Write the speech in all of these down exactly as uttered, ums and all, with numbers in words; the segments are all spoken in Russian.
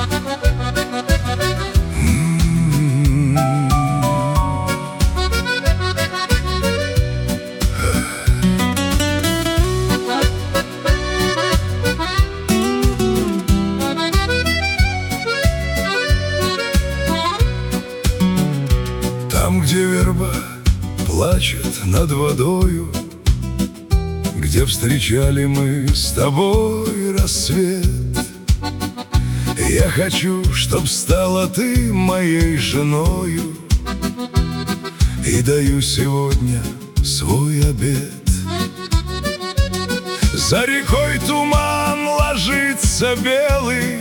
Там, где верба плачет над водою, где встречали мы с тобой рассвет, я хочу, чтоб стала ты моей женою, и даю сегодня свой обет. За рекой туман ложится белый,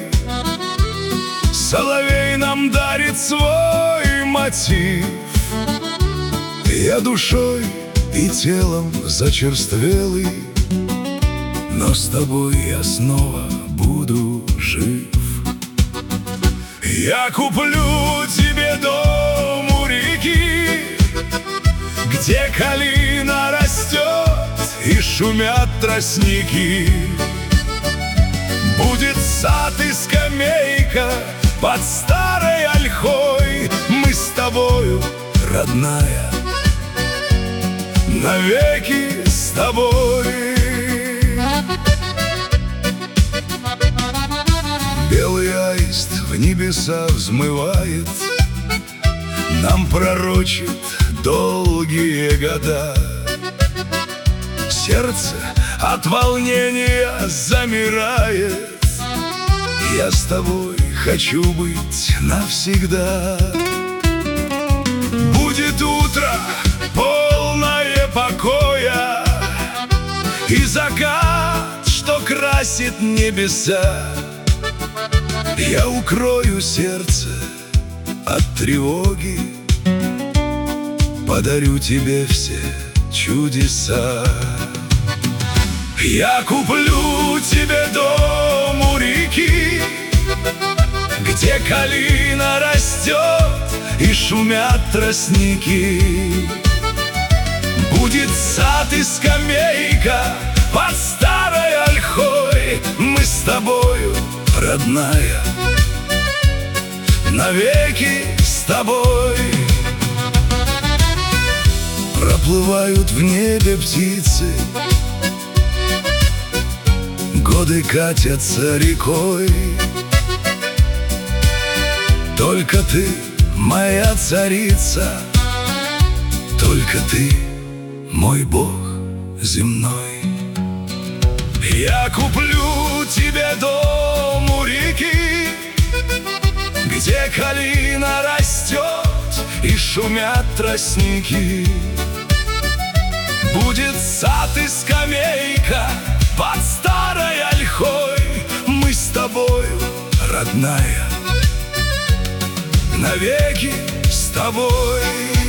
соловей нам дарит свой мотив. Я душой и телом зачерствелый, но с тобой я снова буду жив. Я куплю тебе дом у реки, где калина растет и шумят тростники. Будет сад и скамейка под старой ольхой. Мы с тобою, родная, навеки с тобой. Белый аист в небеса взмывает, нам пророчит долгие года. Сердце от волнения замирает. Я с тобой хочу быть навсегда. Будет утро, полное покоя, и закат, что красит небеса. Я укрою сердце от тревоги, подарю тебе все чудеса. Я куплю тебе дом у реки, где калина растет и шумят тростники. Будет сад и скамейка под старой ольхой. Мы с тобою, родная, навеки с тобой. Проплывают в небе птицы, годы катятся рекой. Только ты, моя царица, только ты, мой Бог земной. Я куплю тебе дом у реки, где калина растет и шумят тростники. Будет сад и скамейка под старой ольхой. Мы с тобою, родная, навеки с тобой.